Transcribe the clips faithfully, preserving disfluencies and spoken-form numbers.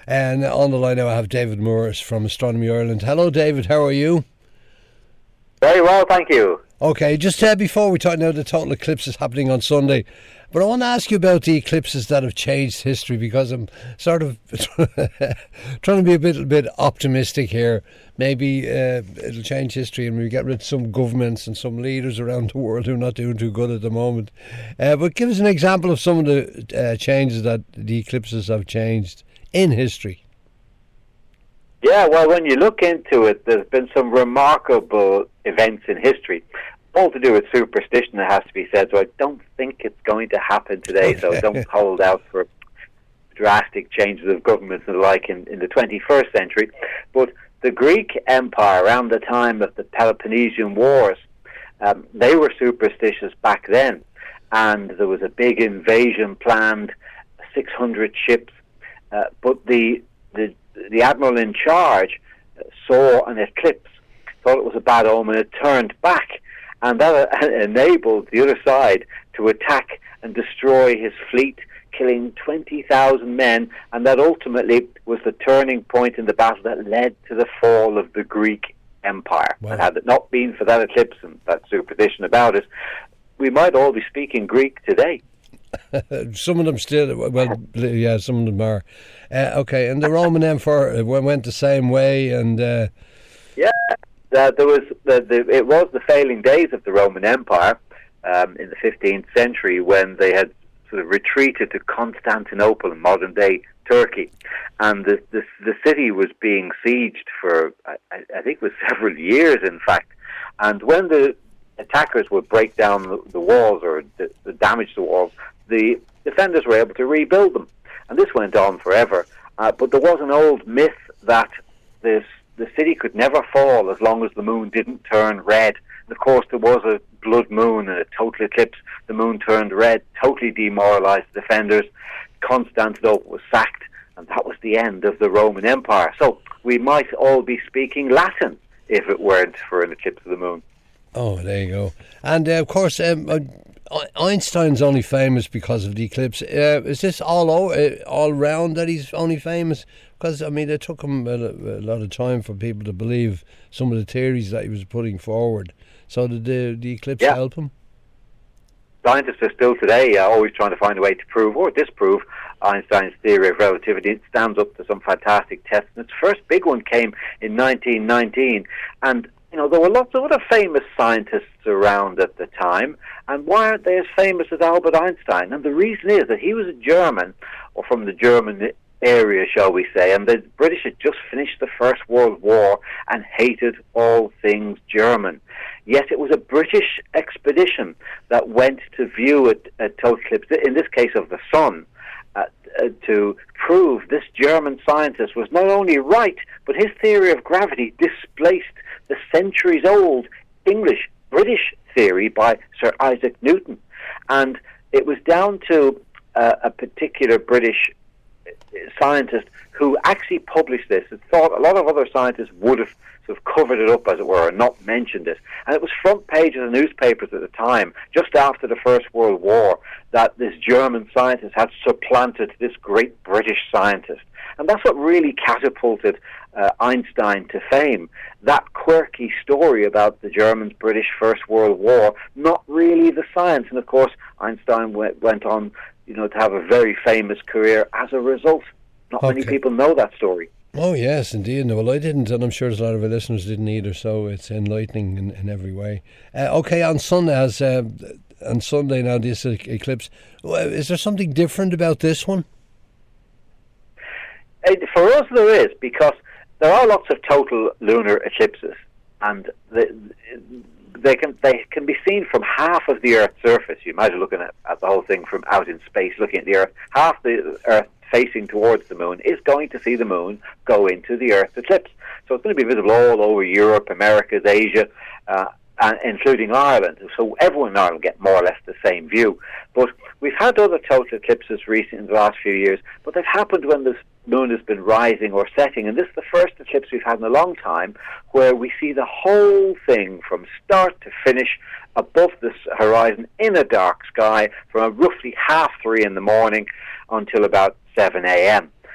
And on the line now I have David Moores from Astronomy Ireland. Hello David, how are you? Very well, thank you. Okay, just uh, before we talk now, the total eclipse is happening on Sunday, but I want to ask you about the eclipses that have changed history, because I'm sort of trying to be a bit, bit optimistic here. Maybe uh, it'll change history and we get rid of some governments and some leaders around the world who are not doing too good at the moment. Uh, but give us an example of some of the uh, changes that the eclipses have changed in history. Yeah, well, when you look into it, there's been some remarkable events in history, all to do with superstition, it has to be said, so I don't think it's going to happen today, so don't hold out for drastic changes of governments and the like in, in the twenty-first century. But the Greek Empire, around the time of the Peloponnesian Wars, um, they were superstitious back then, and there was a big invasion planned, six hundred ships, uh, but the, the the admiral in charge saw an eclipse, thought it was a bad omen, it turned back, and that enabled the other side to attack and destroy his fleet, killing twenty thousand men, and that ultimately was the turning point in the battle that led to the fall of the Greek Empire. Wow. And had it not been for that eclipse and that superstition about it, we might all be speaking Greek today. Some of them still, well, yeah, some of them are. Uh, okay, and the Roman Empire went the same way, and uh... yeah, uh, there was the, the it was the failing days of the Roman Empire um, in the fifteenth century, when they had sort of retreated to Constantinople in modern day Turkey, and the the, the city was being sieged for I, I think it was several years, in fact, and when the attackers would break down the, the walls or the, the damage the walls, the defenders were able to rebuild them. And this went on forever. Uh, but there was an old myth that this the city could never fall as long as the moon didn't turn red. And of course, there was a blood moon and a total eclipse. The moon turned red, totally demoralized the defenders. Constantinople was sacked, and that was the end of the Roman Empire. So we might all be speaking Latin if it weren't for an eclipse of the moon. Oh, there you go. And uh, of course, um, uh, Einstein's only famous because of the eclipse. Uh, is this all over, uh, all round that he's only famous? Because, I mean, it took him a, a lot of time for people to believe some of the theories that he was putting forward. So did the, the eclipse yeah. help him? Scientists are still today uh, always trying to find a way to prove or disprove Einstein's theory of relativity. It stands up to some fantastic tests. And its first big one came in nineteen nineteen. And you know, there were lots of other famous scientists around at the time, and why aren't they as famous as Albert Einstein? And the reason is that he was a German, or from the German area, shall we say, and the British had just finished the First World War and hated all things German. Yet it was a British expedition that went to view a, a total eclipse, in this case of the sun, uh, uh, to prove this German scientist was not only right, but his theory of gravity displaced the centuries-old English, British theory by Sir Isaac Newton. And it was down to uh, a particular British scientist who actually published this and thought a lot of other scientists would have sort of covered it up, as it were, and not mentioned it. And it was front page of the newspapers at the time, just after the First World War, that this German scientist had supplanted this great British scientist. And that's what really catapulted uh, Einstein to fame. That quirky story about the Germans-British First World War, not really the science. And of course, Einstein went, went on, you know, to have a very famous career as a result. Not okay. many people know that story. Oh yes, indeed. No, well, I didn't, and I'm sure there's a lot of our listeners didn't either. So it's enlightening in, in every way. Uh, okay, on Sunday, as uh, on Sunday now, this eclipse. Is there something different about this one? For us, there is, because there are lots of total lunar eclipses, and they, they can they can be seen from half of the Earth's surface. You imagine looking at, at the whole thing from out in space, looking at the Earth. Half the Earth facing towards the moon is going to see the moon go into the Earth's eclipse. So it's going to be visible all over Europe, Americas, Asia, uh, and including Ireland. So everyone in Ireland will get more or less the same view. But we've had other total eclipses recently in the last few years, but they've happened when the moon has been rising or setting, and this is the first eclipse we've had in a long time where we see the whole thing from start to finish above this horizon in a dark sky from roughly half three in the morning until about seven a.m.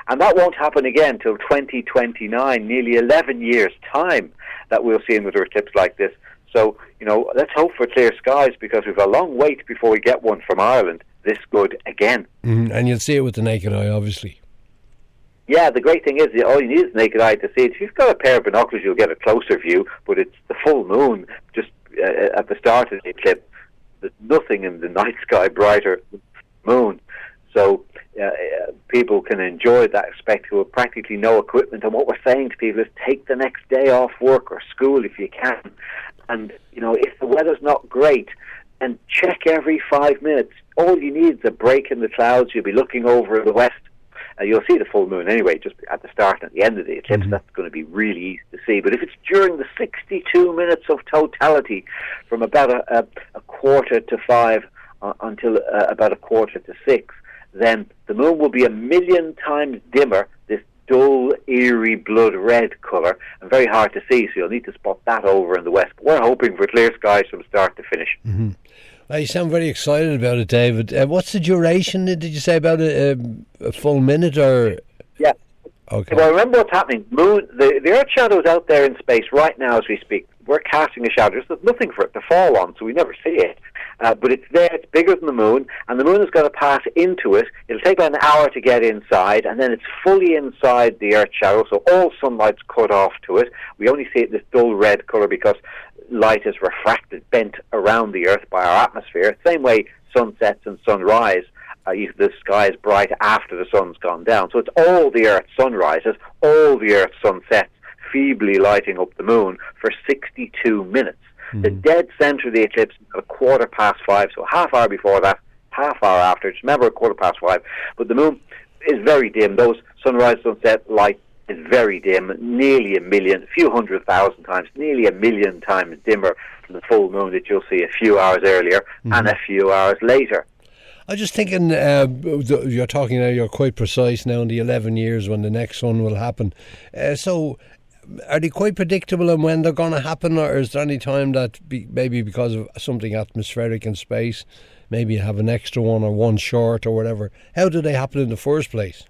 And that won't happen again till twenty twenty-nine, nearly eleven years' time, that we'll see another eclipse like this. So, you know, let's hope for clear skies, because we've a long wait before we get one from Ireland this good again. Mm, and you'll see it with the naked eye, obviously. Yeah, the great thing is, all you need is naked eye to see it. If you've got a pair of binoculars, you'll get a closer view, but it's the full moon just uh, at the start of the eclipse. There's nothing in the night sky brighter than the moon. So uh, uh, people can enjoy that spectacle with practically no equipment. And what we're saying to people is take the next day off work or school if you can. And, you know, if the weather's not great, then check every five minutes. All you need is a break in the clouds. You'll be looking over in the west. Uh, you'll see the full moon anyway, just at the start and at the end of the eclipse. Mm-hmm. That's going to be really easy to see. But if it's during the sixty-two minutes of totality, from about a, a, a quarter to five uh, until uh, about a quarter to six, then the moon will be a million times dimmer, this dull, eerie, blood red colour, and very hard to see, so you'll need to spot that over in the west. But we're hoping for clear skies from start to finish. Mm-hmm. Well, you sound very excited about it, David. Uh, what's the duration, did you say, about a, a full minute or...? Yeah. Okay. Well, remember what's happening. Moon, the, the Earth shadow is out there in space right now as we speak. We're casting a shadow. There's nothing for it to fall on, so we never see it. Uh, but it's there, it's bigger than the moon, and the moon is going to pass into it. It'll take about an hour to get inside, and then it's fully inside the Earth shadow, so all sunlight's cut off to it. We only see it this dull red colour because light is refracted, bent around the Earth by our atmosphere. Same way sunsets and sunrise, uh, the sky is bright after the sun's gone down. So it's all the Earth's sunrises, all the Earth's sunsets, feebly lighting up the moon for sixty-two minutes. Mm-hmm. The dead centre of the eclipse is a quarter past five, so half hour before that, half hour after. Just remember, a quarter past five. But the moon is very dim. Those sunrise, sunset light is very dim, nearly a million, a few hundred thousand times, nearly a million times dimmer than the full moon that you'll see a few hours earlier mm-hmm. and a few hours later. I was just thinking, uh, you're talking now, you're quite precise now in the eleven years when the next one will happen. Uh, so... Are they quite predictable on when they're going to happen, or is there any time that be, maybe because of something atmospheric in space, maybe you have an extra one or one short or whatever? How do they happen in the first place?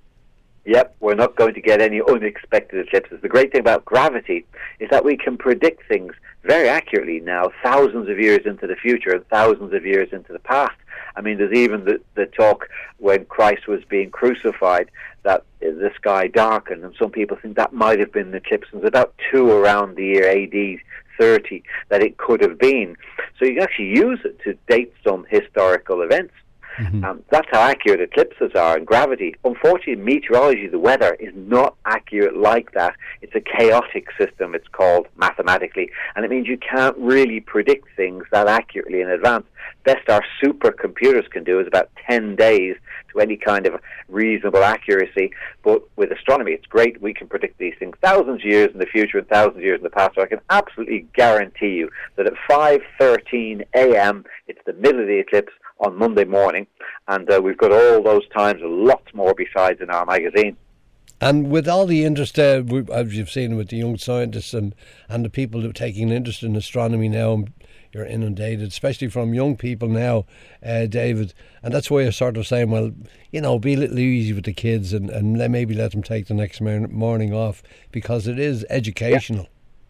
Yep, we're not going to get any unexpected eclipses. The great thing about gravity is that we can predict things very accurately now, thousands of years into the future and thousands of years into the past. I mean, there's even the, the talk when Christ was being crucified that the sky darkened, and some people think that might have been the eclipse. There's about two around the year A D thirty that it could have been. So you can actually use it to date some historical events. Mm-hmm. Um, that's how accurate eclipses are in gravity. Unfortunately, meteorology, the weather, is not accurate like that. It's a chaotic system, it's called, mathematically, and it means you can't really predict things that accurately in advance. Best our supercomputers can do is about ten days to any kind of reasonable accuracy, but with astronomy it's great. We can predict these things thousands of years in the future and thousands of years in the past, so I can absolutely guarantee you that at five thirteen a.m. it's the middle of the eclipse on Monday morning, and uh, we've got all those times and lots more besides in our magazine. And with all the interest, uh, as you've seen with the young scientists and, and the people who are taking an interest in astronomy now, you're inundated, especially from young people now, uh, David, and that's why you're sort of saying, well, you know, be a little easy with the kids and, and maybe let them take the next morning off, because it is educational.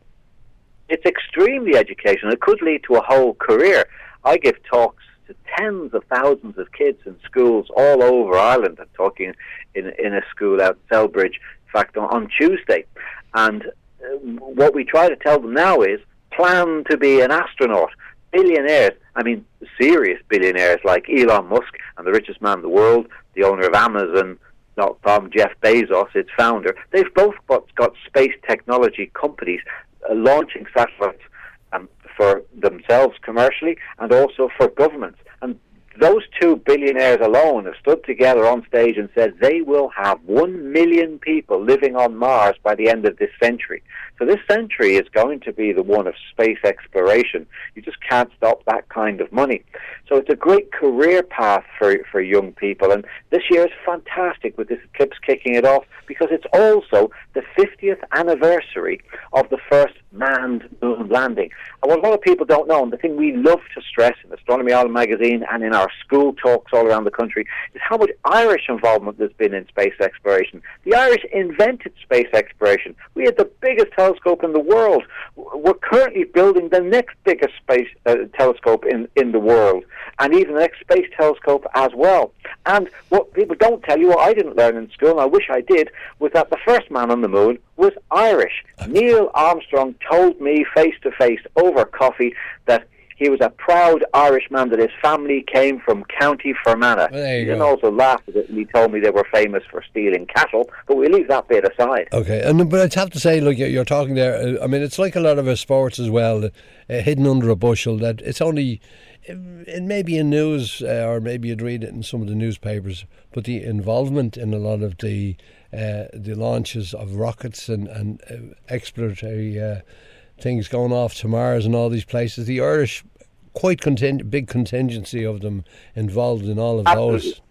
Yeah. It's extremely educational. It could lead to a whole career. I give talks to tens of thousands of kids in schools all over Ireland. I'm talking in in a school out in Selbridge, in fact, on, on Tuesday. And uh, what we try to tell them now is plan to be an astronaut. Billionaires, I mean serious billionaires like Elon Musk, and the richest man in the world, the owner of Amazon dot com, Jeff Bezos, its founder, they've both got, got space technology companies uh, launching satellites um, for themselves commercially and also for governments. And those two billionaires alone have stood together on stage and said they will have one million people living on Mars by the end of this century. So this century is going to be the one of space exploration. You just can't stop that kind of money. So it's a great career path for, for young people. And this year is fantastic with this eclipse kicking it off because it's also the fiftieth anniversary of the first manned moon landing. And what a lot of people don't know, and the thing we love to stress in Astronomy Ireland magazine and in our school talks all around the country, is how much Irish involvement there's been in space exploration. The Irish invented space exploration. We had the biggest telescope in the world. We're currently building the next biggest space uh, telescope in, in the world, and even the next space telescope as well. And what people don't tell you, what I didn't learn in school, and I wish I did, was that the first man on the moon was Irish. Neil Armstrong told me face-to-face over coffee that he was a proud Irishman, that his family came from County Fermanagh. Well, there you he go. didn't also laugh at it, and he told me they were famous for stealing cattle, but we'll leave that bit aside. Okay, and but I'd have to say, look, you're you're talking there, uh, I mean, it's like a lot of our sports as well, uh, hidden under a bushel, that it's only, it may be in news, uh, or maybe you'd read it in some of the newspapers, but the involvement in a lot of the uh, the launches of rockets and, and uh, exploratory uh, things going off to Mars and all these places, the Irish, quite conting- big contingency of them involved in all of Absolutely. those.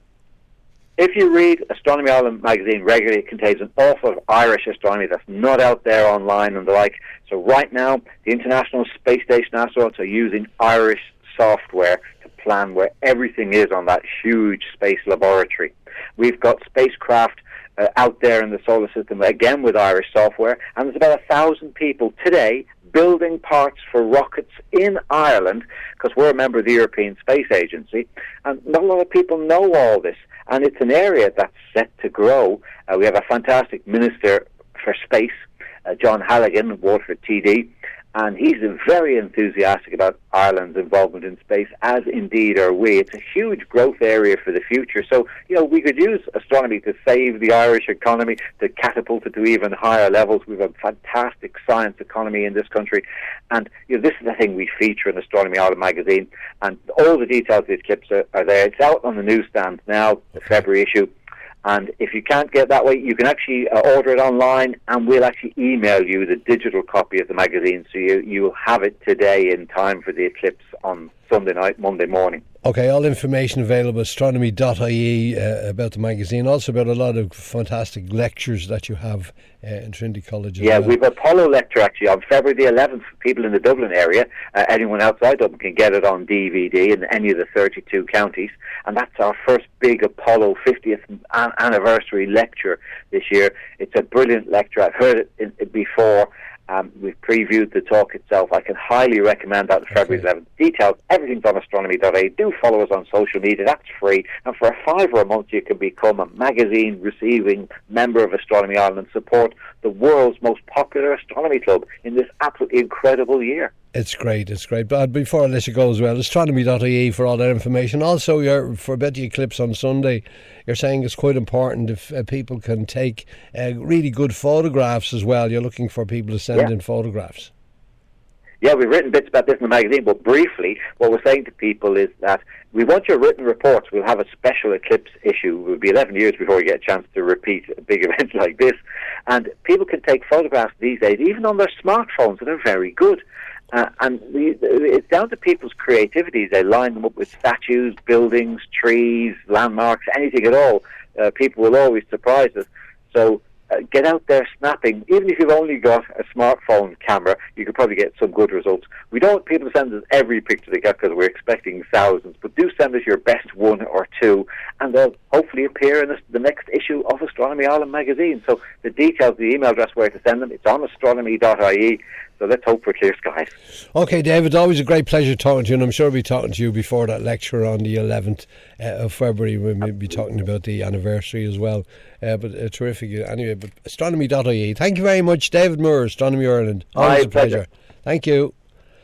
If you read Astronomy Ireland magazine regularly, it contains an awful lot of Irish astronomy that's not out there online and the like. So right now, the International Space Station astronauts are using Irish software to plan where everything is on that huge space laboratory. We've got spacecraft uh, out there in the solar system, again with Irish software, and there's about a thousand people today building parts for rockets in Ireland, because we're a member of the European Space Agency, and not a lot of people know all this, and it's an area that's set to grow. Uh, we have a fantastic Minister for Space, uh, John Halligan, Waterford T D, and he's very enthusiastic about Ireland's involvement in space, as indeed are we. It's a huge growth area for the future. So, you know, we could use astronomy to save the Irish economy, to catapult it to even higher levels. We have a fantastic science economy in this country. And, you know, this is the thing we feature in Astronomy Ireland magazine. And all the details of the eclipse are, are there. It's out on the newsstand now, the February issue. And if you can't get that way, you can actually uh, order it online, and we'll actually email you the digital copy of the magazine, so you you will have it today in time for the eclipse on Sunday night, Monday morning. Okay, all information available at astronomy dot I E uh, about the magazine, also about a lot of fantastic lectures that you have uh, in Trinity College as yeah, well. we've a Apollo lecture actually on February the eleventh for people in the Dublin area. Uh, anyone outside Dublin can get it on D V D in any of the thirty-two counties, and that's our first big Apollo fiftieth an- anniversary lecture this year. It's a brilliant lecture. I've heard it in, it before. Um, we've previewed the talk itself. I can highly recommend that on February eleventh. Details, everything's on astronomy dot I E. Do follow us on social media. That's free. And for a fiver a month, you can become a magazine-receiving member of Astronomy Ireland and support the world's most popular astronomy club in this absolutely incredible year. It's great, it's great. But before I let you go as well, astronomy dot I E for all that information. Also, you're, for about the eclipse on Sunday, you're saying it's quite important if uh, people can take uh, really good photographs as well. You're looking for people to send Yeah. in photographs. Yeah, we've written bits about this in the magazine, but briefly, what we're saying to people is that we want your written reports. We'll have a special eclipse issue. It will be eleven years before we get a chance to repeat a big event like this. And people can take photographs these days, even on their smartphones, that are very good. Uh, and the, it's down to people's creativity. They line them up with statues, buildings, trees, landmarks, anything at all. Uh, people will always surprise us. So uh, get out there snapping. Even if you've only got a smartphone camera, you could probably get some good results. We don't want people to send us every picture they get because we're expecting thousands, but do send us your best one or two, and they'll hopefully appear in the, the next issue of Astronomy Ireland magazine. So the details, the email address where to send them, it's on astronomy dot I E. So let's hope for clear skies. Okay, David, always a great pleasure talking to you, and I'm sure we'll be talking to you before that lecture on the eleventh uh, of February. We'll be talking about the anniversary as well. Uh, but uh, terrific. Anyway, but astronomy dot I E. Thank you very much, David Moore, Astronomy Ireland. Always My a pleasure. pleasure. Thank you.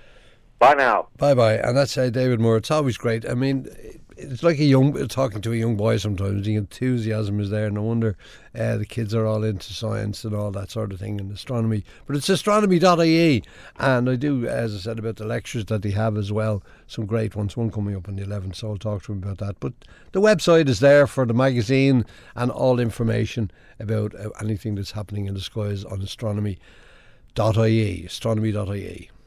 Bye now. Bye-bye. And that's uh, David Moore. It's always great. I mean, it's like a young talking to a young boy sometimes. The enthusiasm is there. No wonder uh, the kids are all into science and all that sort of thing and astronomy. But it's astronomy dot I E, and I do, as I said, about the lectures that they have as well. Some great ones. One coming up on the eleventh, so I'll talk to him about that. But the website is there for the magazine and all information about uh, anything that's happening in the skies on astronomy dot I E. astronomy dot I E.